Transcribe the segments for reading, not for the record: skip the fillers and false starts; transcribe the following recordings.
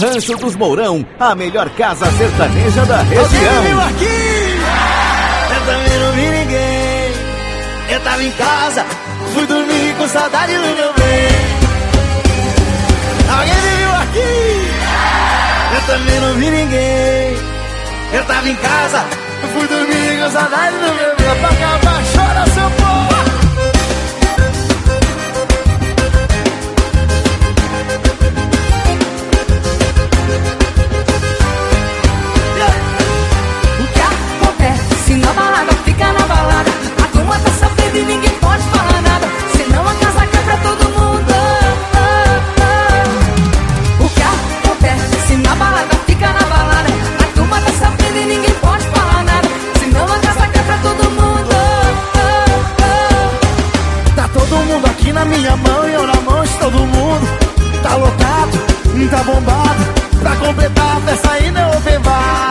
Rancho dos Mourão, a melhor casa sertaneja da região. Alguém viu aqui? Eu também não vi ninguém. Eu tava em casa, fui dormir com saudade do meu bem. Alguém me viu aqui? Eu também não vi ninguém. Eu tava em casa, fui dormir com saudade do meu bem. Pra acabar, chora seu povo. Se na balada, fica na balada. A turma tá sabendo e ninguém pode falar nada. Senão a casa cai pra todo mundo. O que acontece? Se na balada, fica na balada. A turma tá sabendo e ninguém pode falar nada. Senão a casa cai pra todo mundo. Tá todo mundo aqui na minha mão e eu na mão de todo mundo. Tá lotado, tá bombado. Pra completar a festa ainda é open bar.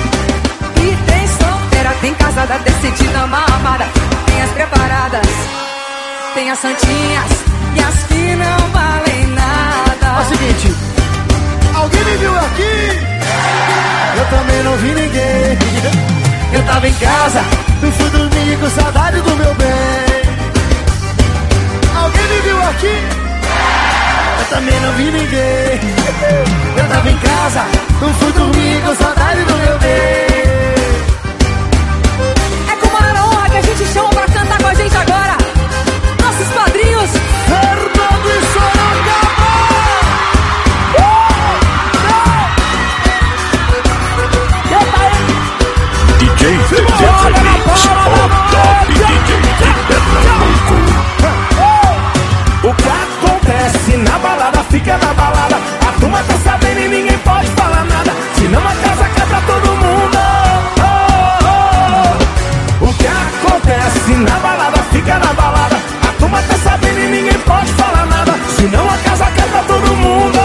Tem casada, decidida, mal amada. Tem as preparadas, tem as santinhas e as que não valem nada. É o seguinte, alguém me viu aqui? Eu também não vi ninguém. Eu tava em casa, fui dormir com saudade do meu bem. Alguém me viu aqui? Eu também não vi ninguém. Eu tava em casa, fui dormir com saudade do meu bem. Que a gente chama pra cantar com a gente agora. Nossos padrinhos Fernando e Sorocaba. DJ Zezé Remix, o top DJ de Pernambuco. O que acontece na balada, fica na balada. A turma tá sabendo e ninguém pode falar nada. Senão a casa cai pra todo mundo. O que acontece na balada, fica na balada. A turma tá sabendo e ninguém pode falar nada. Senão a casa cai pra todo mundo.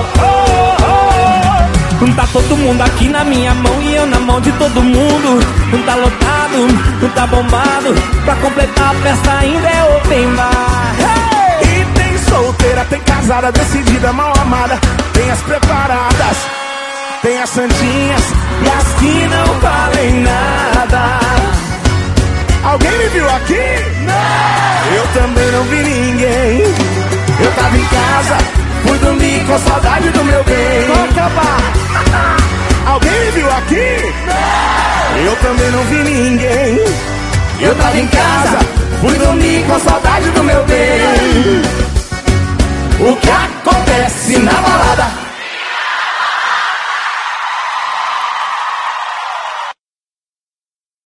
Tá todo mundo aqui na minha mão e eu na mão de todo mundo. Tá lotado, tá bombado. Pra completar a festa ainda é open bar. Hey! E tem solteira, tem casada, decidida, mal amada. Tem as preparadas, tem as santinhas e as que não valem nada. Alguém me viu aqui? Não! Eu também não vi ninguém. Eu tava em casa, fui dormir com saudade do meu bem. Vou acabar. Alguém me viu aqui? Não! Eu também não vi ninguém. Eu tava em casa, fui dormir com saudade do meu bem. O que acontece na balada?